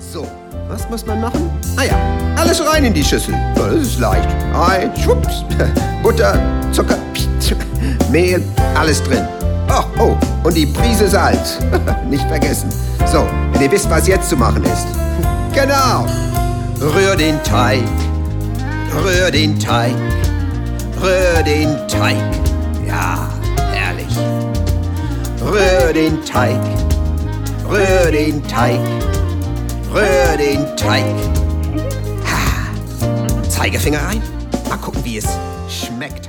So, was muss man machen? Ah ja, alles rein in die Schüssel. Das ist leicht. Ei, schwupps, Butter, Zucker, Mehl, alles drin. Oh, und die Prise Salz. Nicht vergessen. So, wenn ihr wisst, was jetzt zu machen ist. Genau. Rühr den Teig, rühr den Teig, rühr den Teig. Ja, herrlich. Rühr den Teig, rühr den Teig, rühr den Teig. Ha. Zeigefinger rein. Mal gucken, wie es schmeckt.